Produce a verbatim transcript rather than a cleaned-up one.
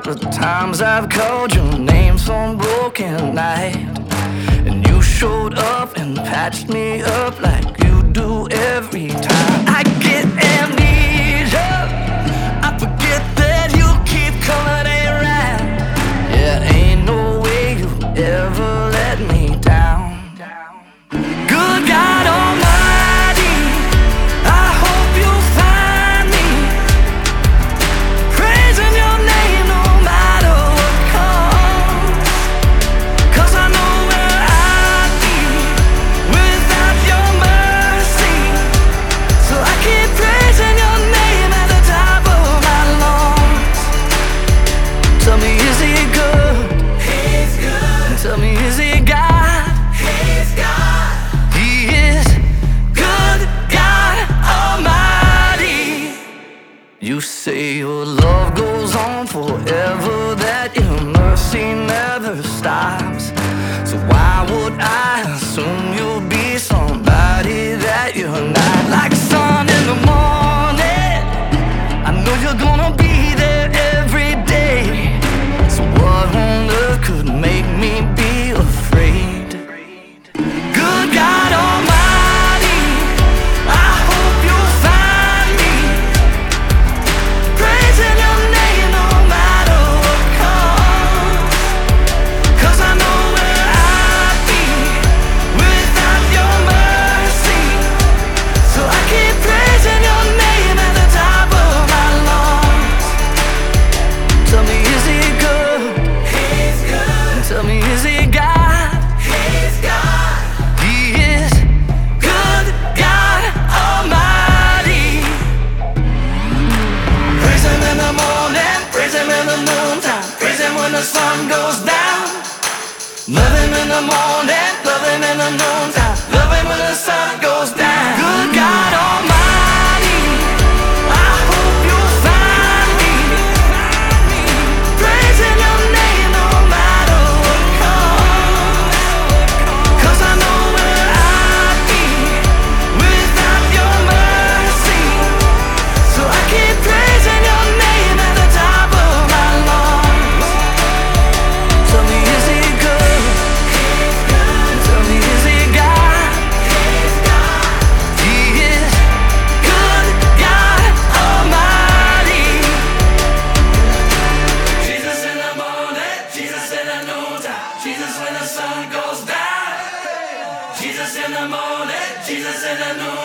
the times I've called your name some broken night, and you showed up and patched me up like you do every time. I get amnesia, I forget that you keep coming around. Yeah, ain't no way you ever let me down. Good God Almighty, I hope you find me praising your name no matter what comes, 'cause I know where I'd be without your mercy. So I keep praising your name at the top of my lungs. Tell me, is he good? He's good. Tell me, is he God? He's God. He is good, God Almighty. You say your love goes on forever, that your mercy never stops. So why would I assume you'll be somebody that you're not? Like sun in the morning, I know you're gonna be there every day. So what on earth could make me be afraid? Good God Almighty, I hope you'll find me praising your name no matter what comes, 'cause I know where I'd be without your mercy. So I keep praising your name at the top of my lungs. Tell me, is he good? He's good. Tell me, is he God? He's God. He is good, God Almighty. Praise him in the morning, praise him in the noontime, praise him when the sun goes down. Love him in the morning, love him in the noontime, love him when the sun goes down. Good God Almighty, I hope you'll find me praising your name no matter what comes, 'cause I know where I'd be without your mercy. So I keep praising your name at the top of my lungs. Tell me, is he good? Tell me, is he God? He is good, God Almighty. Jesus in the morning, Jesus in the noontime, Jesus when the sun goes down. Jesus in the morning, Jesus in the noontime.